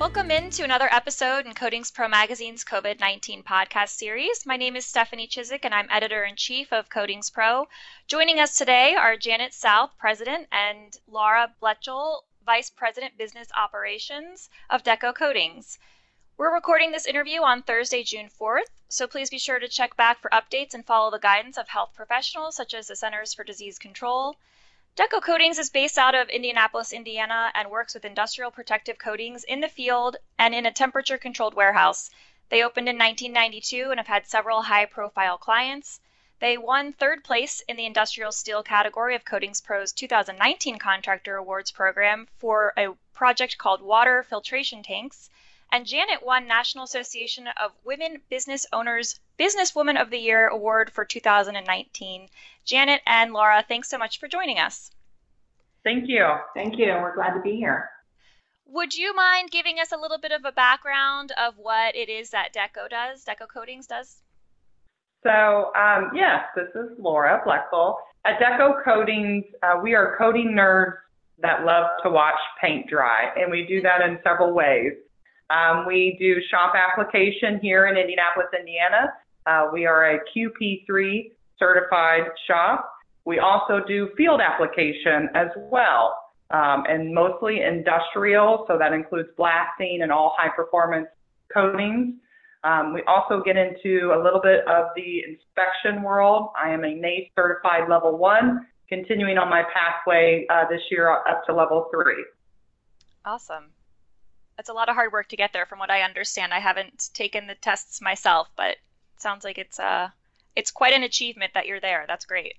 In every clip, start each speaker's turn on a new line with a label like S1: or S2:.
S1: Welcome into another episode in Coatings Pro Magazine's COVID-19 podcast series. My name is Stephanie Chizik, and I'm editor-in-chief of Coatings Pro. Joining us today are Janet South, president, and Laura Bletchell, vice president, business operations of Deco Coatings. We're recording this interview on Thursday, June 4th, so please be sure to check back for updates and follow the guidance of health professionals such as the Centers for Disease Control. Deco Coatings is based out of Indianapolis, Indiana, and works with industrial protective coatings in the field and in a temperature-controlled warehouse. They opened in 1992 and have had several high-profile clients. They won third place in the industrial steel category of Coatings Pro's 2019 Contractor Awards program for a project called Water Filtration Tanks. And Janet won National Association of Women Business Owners Businesswoman of the Year Award for 2019. Janet and Laura, thanks so much for joining us.
S2: Thank you. Thank you. We're glad to be here.
S1: Would you mind giving us a little bit of a background of what it is that Deco Coatings does?
S2: So, yes, this is Laura Bletchell. At Deco Coatings, we are coating nerds that love to watch paint dry, and we do that in several ways. We do shop application here in Indianapolis, Indiana. We are a QP3 certified shop. We also do field application as well, and mostly industrial, so that includes blasting and all high performance coatings. We also get into a little bit of the inspection world. I am a NACE certified level 1, continuing on my pathway this year up to level 3.
S1: Awesome. It's a lot of hard work to get there from what I understand. I haven't taken the tests myself, but it sounds like it's quite an achievement that you're there. That's great.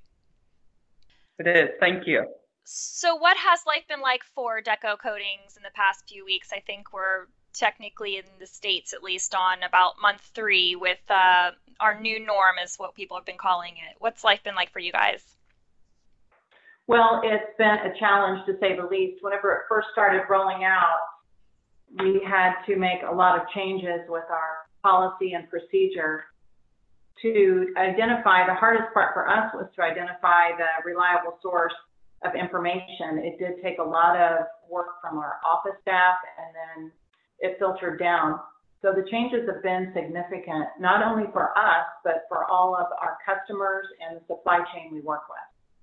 S2: It is. Thank you.
S1: So what has life been like for Deco Coatings in the past few weeks? I think we're technically in the States at least on about month 3 with our new norm is what people have been calling it. What's life been like for you guys?
S3: Well, it's been a challenge to say the least. Whenever it first started rolling out, we had to make a lot of changes with our policy and procedure to identify. The hardest part for us was to identify the reliable source of information. It did take a lot of work from our office staff, and then it filtered down. So the changes have been significant, not only for us, but for all of our customers and the supply chain we work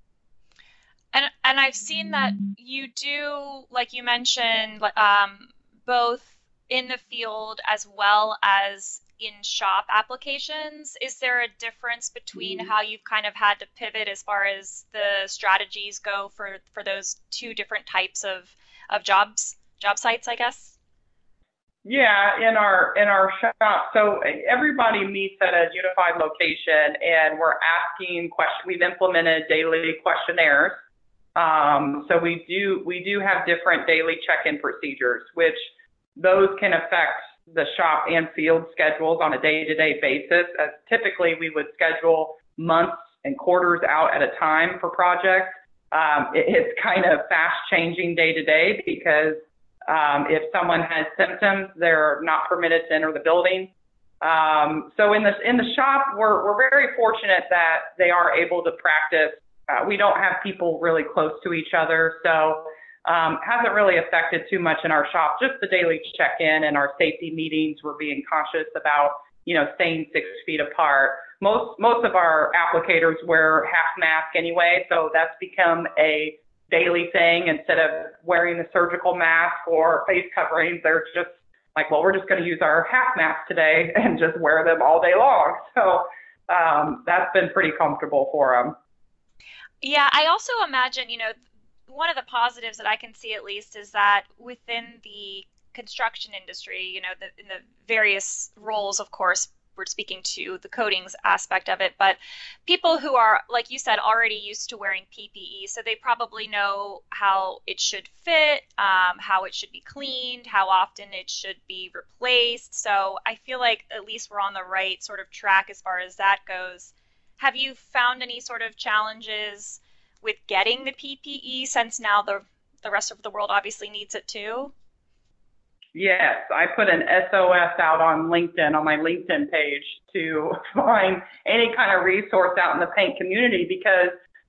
S3: with.
S1: And I've seen that you do, like you mentioned, both in the field as well as in shop applications. Is there a difference between how you've kind of had to pivot as far as the strategies go for those two different types of job sites, I guess?
S2: Yeah, in our shop. So everybody meets at a unified location, and we're asking questions. We've implemented daily questionnaires. So we do have different daily check-in procedures, which those can affect the shop and field schedules on a day-to-day basis. As typically, we would schedule months and quarters out at a time for projects. It's kind of fast-changing day-to-day because if someone has symptoms, they're not permitted to enter the building. So in the shop, we're very fortunate that they are able to practice. We don't have people really close to each other, so hasn't really affected too much in our shop. Just the daily check-in and our safety meetings, we're being cautious about, staying 6 feet apart. Most of our applicators wear half mask anyway, so that's become a daily thing. Instead of wearing the surgical mask or face coverings, they're just like, well, we're just going to use our half mask today and just wear them all day long. So that's been pretty comfortable for them.
S1: Yeah, I also imagine, one of the positives that I can see at least is that within the construction industry, in the various roles, of course, we're speaking to the coatings aspect of it, but people who are, like you said, already used to wearing PPE, so they probably know how it should fit, how it should be cleaned, how often it should be replaced. So I feel like at least we're on the right sort of track as far as that goes. Have you found any sort of challenges with getting the PPE since now the rest of the world obviously needs it too?
S2: Yes, I put an SOS out on LinkedIn, on my LinkedIn page, to find any kind of resource out in the paint community, because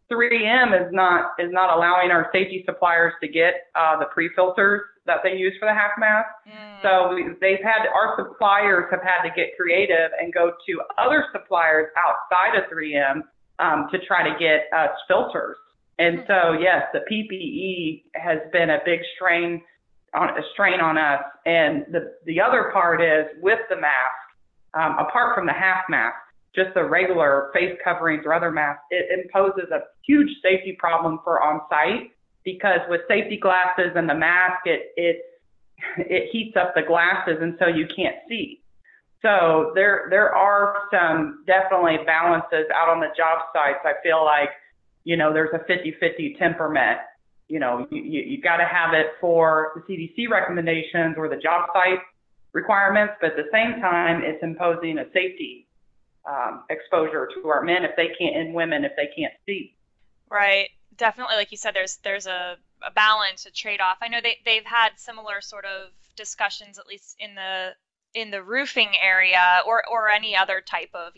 S2: 3M is not allowing our safety suppliers to get the pre-filters that they use for the half mask. So our suppliers have had to get creative and go to other suppliers outside of 3M to try to get us filters. And so yes, the PPE has been a big strain on us. And the other part is with the mask, apart from the half mask, just the regular face coverings or other masks, it imposes a huge safety problem for on-site, because with safety glasses and the mask, it heats up the glasses, and so you can't see. So there are some definitely balances out on the job sites. I feel like, there's a 50-50 temperament. You got to have it for the CDC recommendations or the job site requirements, but at the same time, it's imposing a safety exposure to our men and women if they can't see.
S1: Right. Definitely, like you said, there's a balance, a trade-off. I know they've had similar sort of discussions, at least in the roofing area or any other type of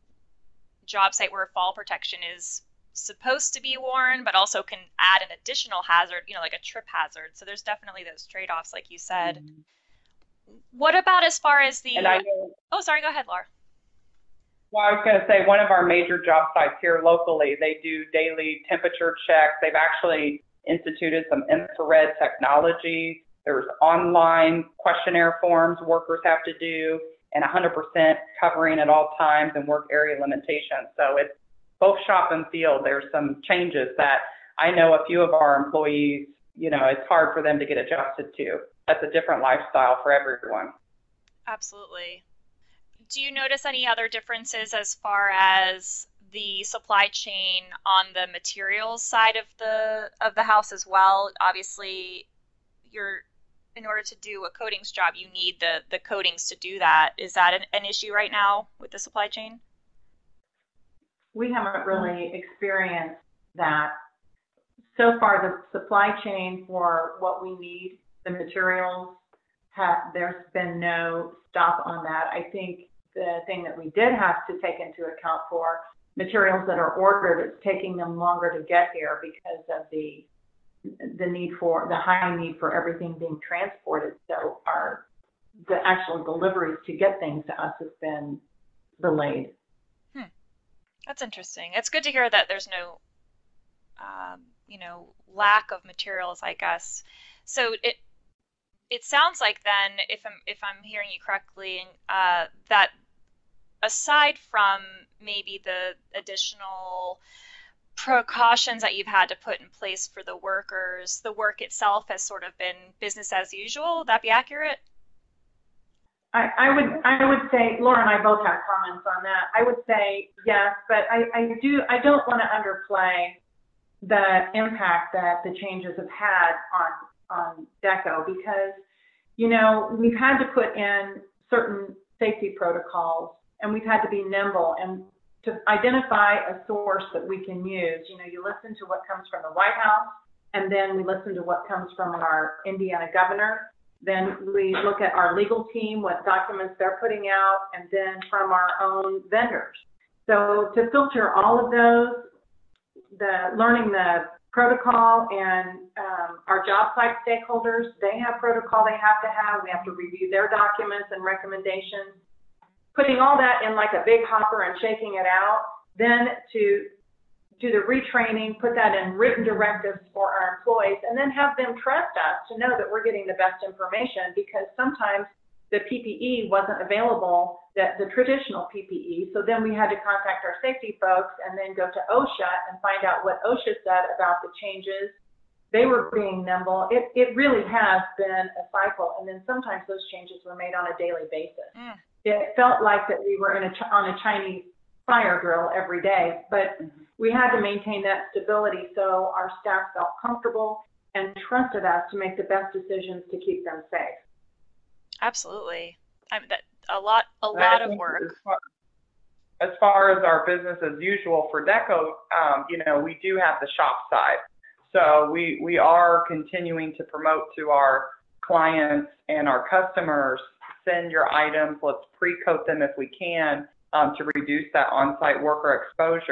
S1: job site where fall protection is supposed to be worn, but also can add an additional hazard, like a trip hazard. So there's definitely those trade-offs, like you said. Mm-hmm. What about as far as the? Oh, sorry. Go ahead, Laura.
S2: Well, I was going to say, one of our major job sites here locally, they do daily temperature checks. They've actually instituted some infrared technology. There's online questionnaire forms workers have to do, and 100% covering at all times and work area limitations. So it's both shop and field. There's some changes that I know a few of our employees, it's hard for them to get adjusted to. That's a different lifestyle for everyone.
S1: Absolutely. Do you notice any other differences as far as the supply chain on the materials side of the house as well? Obviously, in order to do a coatings job, you need the coatings to do that. Is that an issue right now with the supply chain?
S3: We haven't really experienced that. So far, the supply chain for what we need, the materials, there's been no stop on that. I think the thing that we did have to take into account for materials that are ordered, it's taking them longer to get here because of the high need for everything being transported. So the actual deliveries to get things to us has been delayed.
S1: That's interesting. It's good to hear that there's no, lack of materials, I guess. So it sounds like then, if I'm hearing you correctly, that aside from maybe the additional precautions that you've had to put in place for the workers, the work itself has sort of been business as usual. Would that be accurate?
S3: I would say, Laura and I both have comments on that. I would say yes, but I don't want to underplay the impact that the changes have had on DECO, because, we've had to put in certain safety protocols, and we've had to be nimble and to identify a source that we can use. You listen to what comes from the White House, and then we listen to what comes from our Indiana governor. Then we look at our legal team, what documents they're putting out, and then from our own vendors. So to filter all of those, learning the protocol, and our job site stakeholders, they have protocol they have to have. We have to review their documents and recommendations. Putting all that in like a big hopper and shaking it out, then to do the retraining, put that in written directives for our employees, and then have them trust us to know that we're getting the best information, because sometimes the PPE wasn't available, the traditional PPE. So then we had to contact our safety folks and then go to OSHA and find out what OSHA said about the changes. They were being nimble. It really has been a cycle. And then sometimes those changes were made on a daily basis. It felt like that we were on a Chinese fire drill every day, but we had to maintain that stability so our staff felt comfortable and trusted us to make the best decisions to keep them safe.
S1: Absolutely. A lot of work.
S2: As far as our business as usual for DECO, we do have the shop side. So we are continuing to promote to our clients and our customers, send your items, let's pre-coat them if we can, to reduce that on-site worker exposure.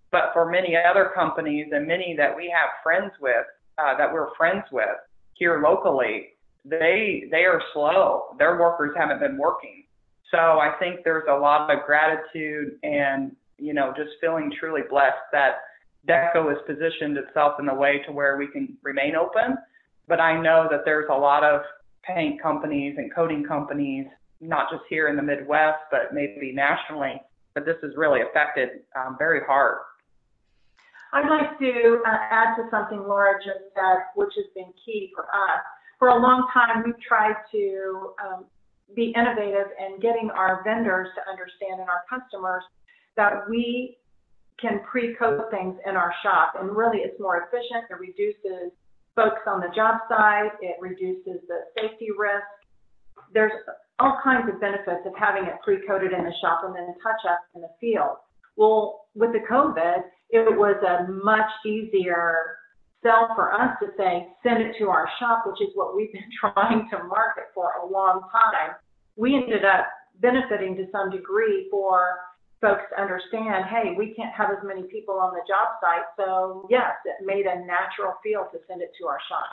S2: But for many other companies and many that we have friends with, that we're friends with here locally, they are slow. Their workers haven't been working. So I think there's a lot of gratitude and, just feeling truly blessed that DECO has positioned itself in a way to where we can remain open. But I know that there's a lot of paint companies and coating companies, not just here in the Midwest, but maybe nationally, that this has really affected very hard.
S3: I'd like to add to something Laura just said, which has been key for us. For a long time, we've tried to be innovative in getting our vendors to understand and our customers that we can pre-coat things in our shop, and really it's more efficient. It reduces folks on the job site. It reduces the safety risk. There's all kinds of benefits of having it pre-coated in the shop and then touch up in the field. Well, with the COVID, it was a much easier sell for us to say, send it to our shop, which is what we've been trying to market for a long time. We ended up benefiting to some degree for folks to understand, hey, we can't have as many people on the job site. So yes, it made a natural feel to send it to our shop.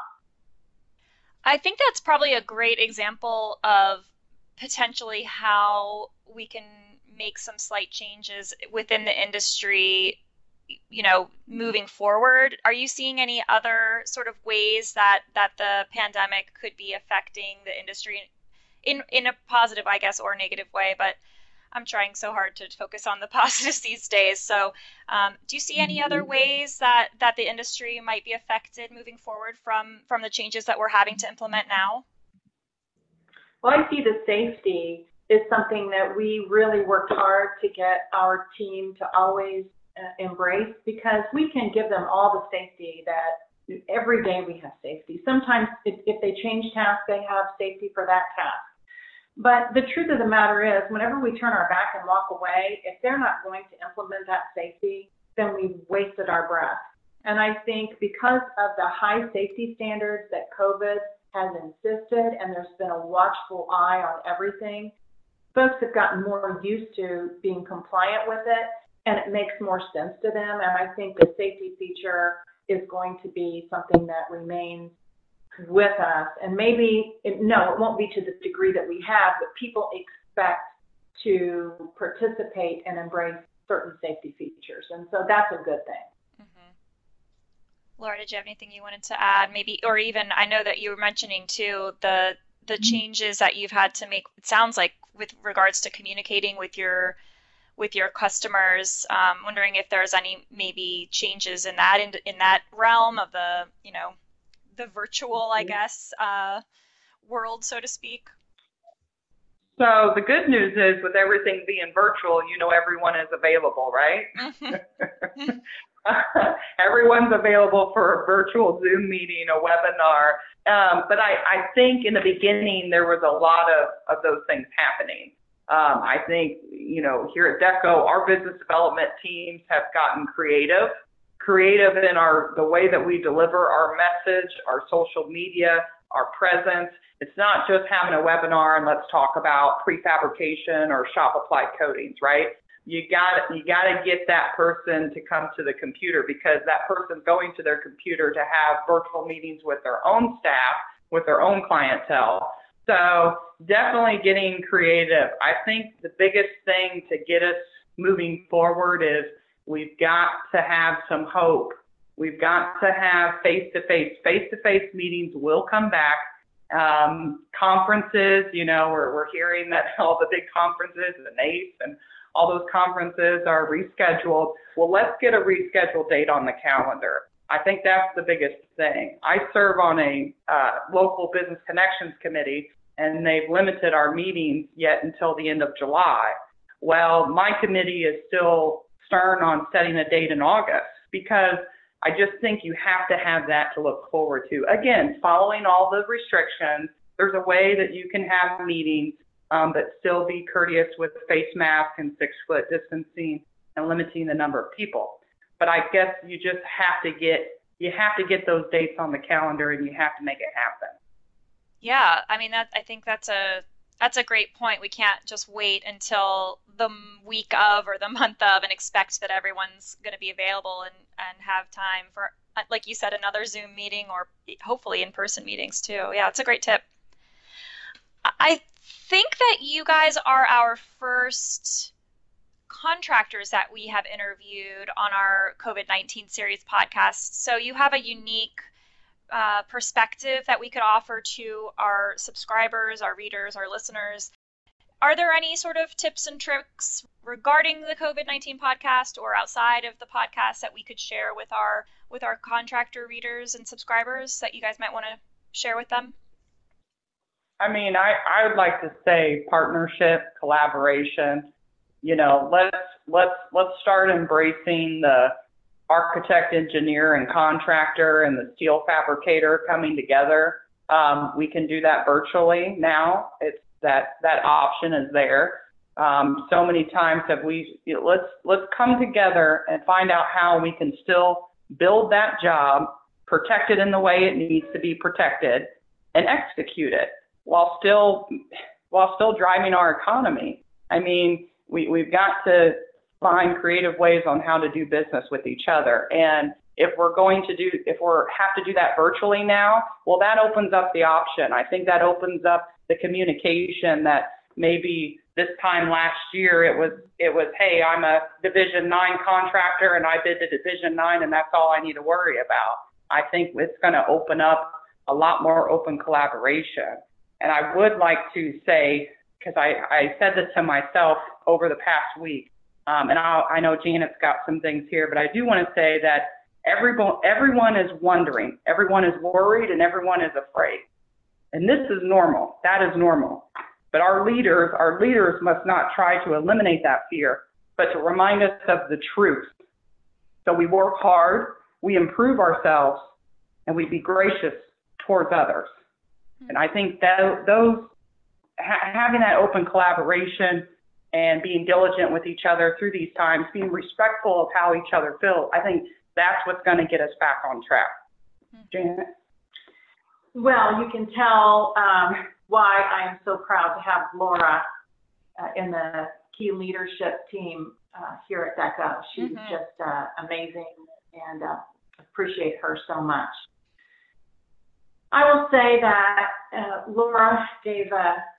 S1: I think that's probably a great example of potentially how we can make some slight changes within the industry, moving forward. Are you seeing any other sort of ways that the pandemic could be affecting the industry in a positive, I guess, or negative way? But I'm trying so hard to focus on the positives these days. So do you see any other ways that the industry might be affected moving forward from the changes that we're having to implement now?
S3: Well, I see the safety is something that we really worked hard to get our team to always embrace, because we can give them all the safety that every day we have safety. Sometimes if they change tasks, they have safety for that task. But the truth of the matter is, whenever we turn our back and walk away, if they're not going to implement that safety, then we've wasted our breath. And I think because of the high safety standards that COVID has insisted, and there's been a watchful eye on everything, folks have gotten more used to being compliant with it, and it makes more sense to them. And I think the safety feature is going to be something that remains with us. And maybe, it won't be to the degree that we have, but people expect to participate and embrace certain safety features. And so that's a good thing.
S1: Mm-hmm. Laura, did you have anything you wanted to add? Maybe, or even, I know that you were mentioning too, the changes that you've had to make, it sounds like, with regards to communicating with your customers. Wondering if there's any maybe changes in that realm of the the virtual, I guess, world, so to speak.
S2: So the good news is, with everything being virtual, everyone is available, right? Mm-hmm. Everyone's available for a virtual Zoom meeting, a webinar. But I think in the beginning there was a lot of those things happening. I think, here at DECO, our business development teams have gotten creative in the way that we deliver our message, our social media, our presence. It's not just having a webinar and let's talk about prefabrication or shop applied coatings, right? You got to get that person to come to the computer, because that person's going to their computer to have virtual meetings with their own staff, with their own clientele. So definitely getting creative. I think the biggest thing to get us moving forward is we've got to have some hope. We've got to have face-to-face meetings will come back. Conferences, we're hearing that all the big conferences, the NACE and all those conferences are rescheduled. Well, let's get a rescheduled date on the calendar. I think that's the biggest thing. I serve on a local business connections committee, and they've limited our meetings yet until the end of July. Well, my committee is still stern on setting a date in August, because I just think you have to have that to look forward to. Again, following all the restrictions, there's a way that you can have meetings but still be courteous with face mask and 6-foot distancing and limiting the number of people. But I guess you just have to get those dates on the calendar, and you have to make it happen.
S1: Yeah, I mean, I think that's That's a great point. We can't just wait until the week of or the month of and expect that everyone's going to be available and have time for, like you said, another Zoom meeting or hopefully in-person meetings too. Yeah, it's a great tip. I think that you guys are our first contractors that we have interviewed on our COVID-19 series podcast. So you have a unique perspective that we could offer to our subscribers, our readers, our listeners. Are there any sort of tips and tricks regarding the COVID-19 podcast or outside of the podcast that we could share with our contractor readers and subscribers that you guys might want to share with them?
S2: I mean, I would like to say partnership, collaboration. You know, let's start embracing the architect, engineer, and contractor and the steel fabricator coming together. We can do that virtually now. It's that option is there. So many times let's come together and find out how we can still build that job, protect it in the way it needs to be protected, and execute it while still driving our economy. I mean, we've got to find creative ways on how to do business with each other. And if we have to do that virtually now, well, that opens up the option. I think that opens up the communication that maybe this time last year it was, hey, I'm a Division 9 contractor and I bid to Division 9 and that's all I need to worry about. I think it's going to open up a lot more open collaboration. And I would like to say, because I said this to myself over the past week, and I know Janet's got some things here, but I do want to say that everyone is wondering, everyone is worried, and everyone is afraid. And this is normal. That is normal. But our leaders must not try to eliminate that fear, but to remind us of the truth. So we work hard, we improve ourselves, and we be gracious towards others. And I think that having that open collaboration and being diligent with each other through these times, being respectful of how each other feel, I think that's what's going to get us back on track. Janet?
S3: Well, you can tell why I am so proud to have Laura in the key leadership team here at DECA. She's just amazing, and appreciate her so much. I will say that Laura gave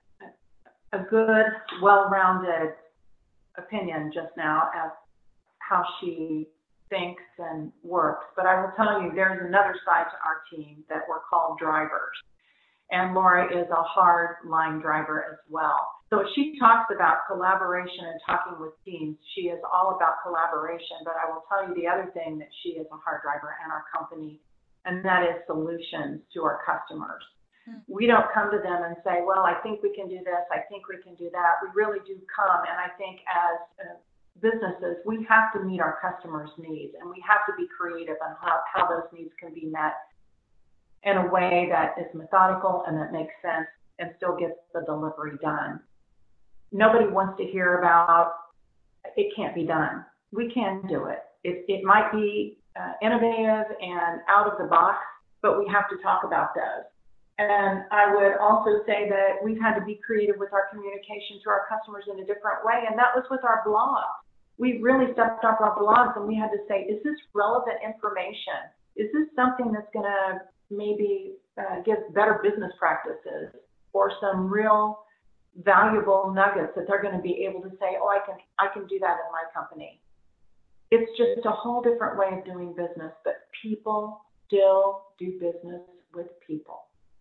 S3: a good, well-rounded opinion just now of how she thinks and works. But I will tell you, there's another side to our team that we're called drivers. And Laura is a hard line driver as well. So she talks about collaboration and talking with teams. She is all about collaboration. But I will tell you the other thing that she is a hard driver in our company, and that is solutions to our customers. We don't come to them and say, well, I think we can do this, I think we can do that. We really do come, and I think as businesses, we have to meet our customers' needs, and we have to be creative on how those needs can be met in a way that is methodical and that makes sense and still gets the delivery done. Nobody wants to hear about, it can't be done. We can do it. It might be innovative and out of the box, but we have to talk about those. And I would also say that we've had to be creative with our communication to our customers in a different way, and that was with our blog. We really stepped up our blogs, and we had to say, is this relevant information? Is this something that's going to maybe give better business practices or some real valuable nuggets that they're going to be able to say, oh, I can do that in my company. It's just a whole different way of doing business, but people still do business with people.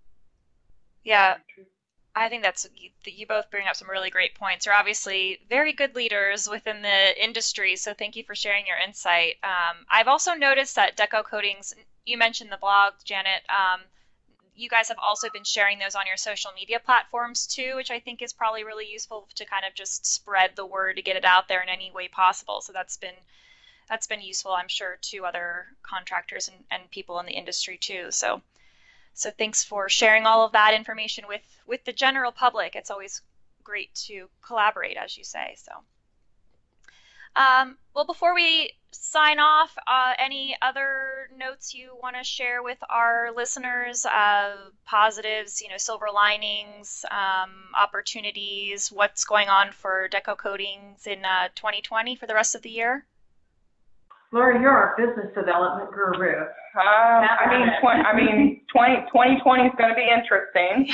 S1: Yeah, I think you both bring up some really great points. You're obviously very good leaders within the industry, so thank you for sharing your insight. I've also noticed that Deco Coatings, you mentioned the blog, Janet, you guys have also been sharing those on your social media platforms too, which I think is probably really useful to kind of just spread the word to get it out there in any way possible. So that's been useful, I'm sure, to other contractors and people in the industry too. So thanks for sharing all of that information with the general public. It's always great to collaborate, as you say. So, well, before we sign off, any other notes you want to share with our listeners? Positives, silver linings, opportunities, what's going on for Deco Coatings in 2020 for the rest of the year?
S3: Laura, you're our business development guru.
S2: 2020 is going to be interesting.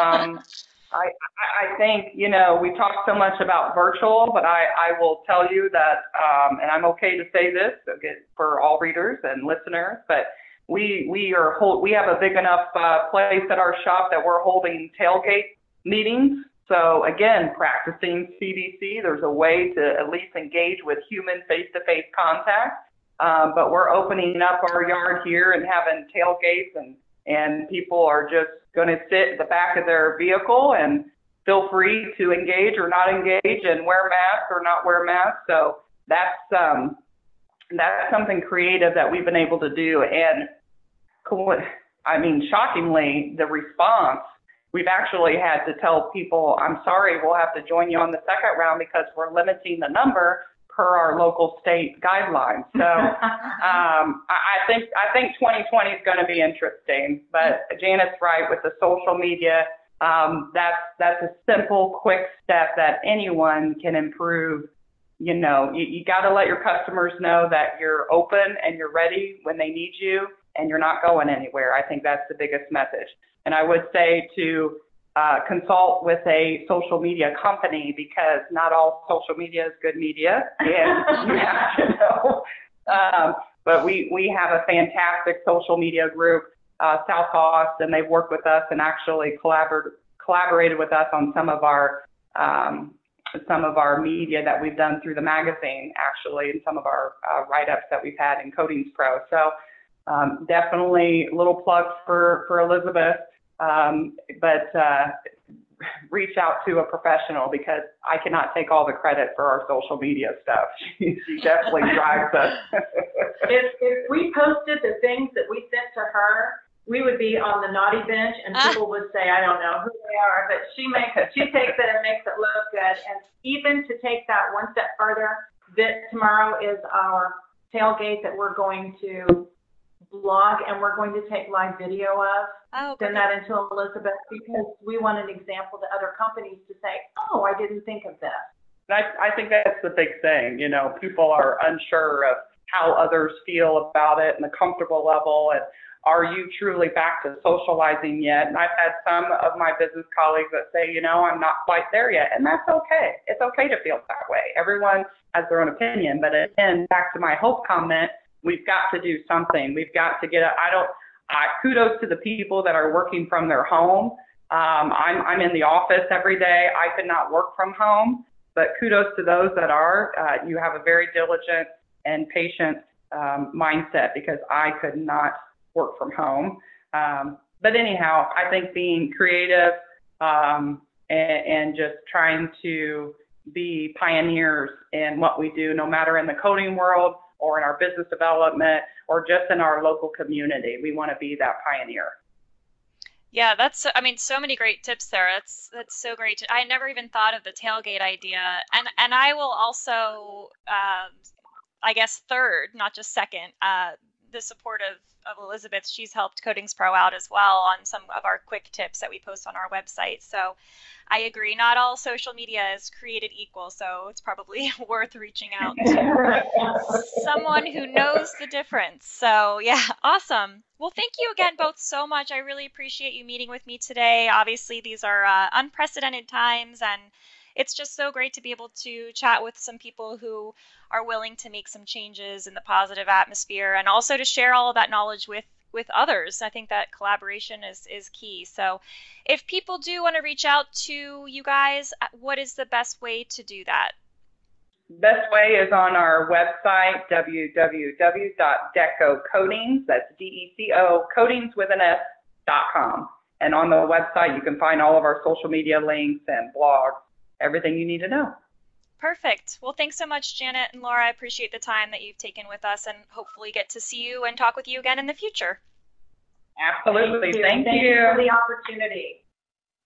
S2: I think, we talk so much about virtual, but I will tell you that, and I'm okay to say this for all readers and listeners, but we have a big enough place at our shop that we're holding tailgate meetings. So again, practicing CBC, there's a way to at least engage with human face-to-face contact. But we're opening up our yard here and having tailgates, and people are just going to sit at the back of their vehicle and feel free to engage or not engage and wear masks or not wear masks. So that's something creative that we've been able to do. And shockingly, the response, we've actually had to tell people, I'm sorry, we'll have to join you on the second round because we're limiting the number per our local state guidelines. So I think 2020 is going to be interesting. But Janet's right with the social media. That's a simple, quick step that anyone can improve. You got to let your customers know that you're open and you're ready when they need you and you're not going anywhere. I think that's the biggest message. And I would say to consult with a social media company, because not all social media is good media, and you have to know. But we have a fantastic social media group, South Host, and they've worked with us and actually collaborated with us on some of our media that we've done through the magazine, actually, and some of our write-ups that we've had in Coatings Pro. So definitely a little plug for Elizabeth. But reach out to a professional, because I cannot take all the credit for our social media stuff. She definitely drives us.
S3: If we posted the things that we sent to her, we would be on the naughty bench, and people would say, I don't know who they are, but she takes it and makes it look good. And even to take that one step further, that tomorrow is our tailgate that we're going to blog, and we're going to take live video of. Send that into Elizabeth, because we want an example to other companies to say, oh, I didn't think of this.
S2: I think that's the big thing. People are unsure of how others feel about it and the comfortable level, and are you truly back to socializing yet? And I've had some of my business colleagues that say, I'm not quite there yet, and that's okay. It's okay to feel that way. Everyone has their own opinion, but again, back to my hope comment, we've got to do something. We've got to kudos to the people that are working from their home. I'm in the office every day. I could not work from home, but kudos to those that are. You have a very diligent and patient mindset, because I could not work from home. But anyhow, I think being creative and just trying to be pioneers in what we do, no matter in the coating world or in our business development or just in our local community. We want to be that pioneer.
S1: Yeah, so many great tips there. That's so great. I never even thought of the tailgate idea. And I will also, I guess, third, not just second, the support of Elizabeth. She's helped Coatings Pro out as well on some of our quick tips that we post on our website. So I agree. Not all social media is created equal, so it's probably worth reaching out to someone who knows the difference. So yeah, awesome. Well, thank you again both so much. I really appreciate you meeting with me today. Obviously, these are unprecedented times, and it's just so great to be able to chat with some people who are willing to make some changes in the positive atmosphere, and also to share all of that knowledge with others. I think that collaboration is key. So if people do want to reach out to you guys, what is the best way to do that?
S2: Best way is on our website, www.decocoatings, that's DECO, coatings with an S.com. And on the website, you can find all of our social media links and blogs, everything you need to know.
S1: Perfect. Well, thanks so much, Janet and Laura. I appreciate the time that you've taken with us, and hopefully get to see you and talk with you again in the future.
S2: Absolutely. Thank you
S3: for the opportunity.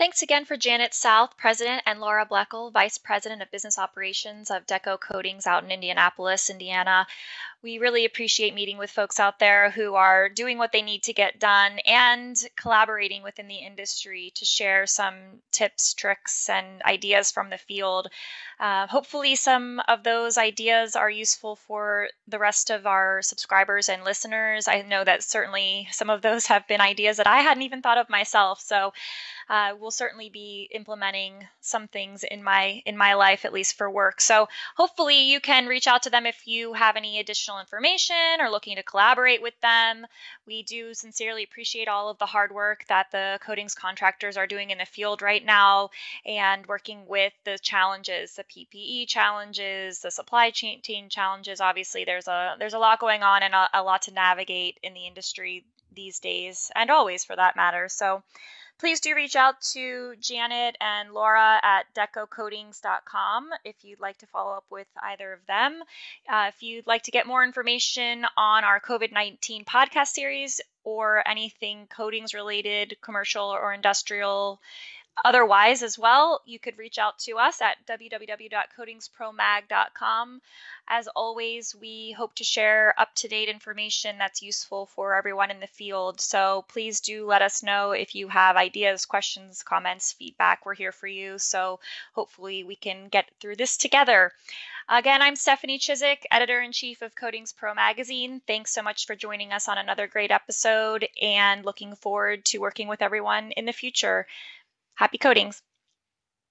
S1: Thanks again for Janet South, President, and Laura Bleckel, Vice President of Business Operations of Deco Coatings out in Indianapolis, Indiana. We really appreciate meeting with folks out there who are doing what they need to get done and collaborating within the industry to share some tips, tricks, and ideas from the field. Hopefully, some of those ideas are useful for the rest of our subscribers and listeners. I know that certainly some of those have been ideas that I hadn't even thought of myself. So we'll certainly be implementing some things in my life, at least for work. So hopefully you can reach out to them if you have any additional information or looking to collaborate with them. We do sincerely appreciate all of the hard work that the coatings contractors are doing in the field right now and working with the challenges, the PPE challenges, the supply chain challenges. Obviously, there's a lot going on and a lot to navigate in the industry these days, and always for that matter. So please do reach out to Janet and Laura at decocoatings.com if you'd like to follow up with either of them. If you'd like to get more information on our COVID-19 podcast series or anything coatings related, commercial or industrial, otherwise as well, you could reach out to us at www.coatingspromag.com. As always, we hope to share up-to-date information that's useful for everyone in the field. So please do let us know if you have ideas, questions, comments, feedback. We're here for you. So hopefully we can get through this together. Again, I'm Stephanie Chizik, Editor-in-Chief of Coatings Pro Magazine. Thanks so much for joining us on another great episode and looking forward to working with everyone in the future. Happy coatings.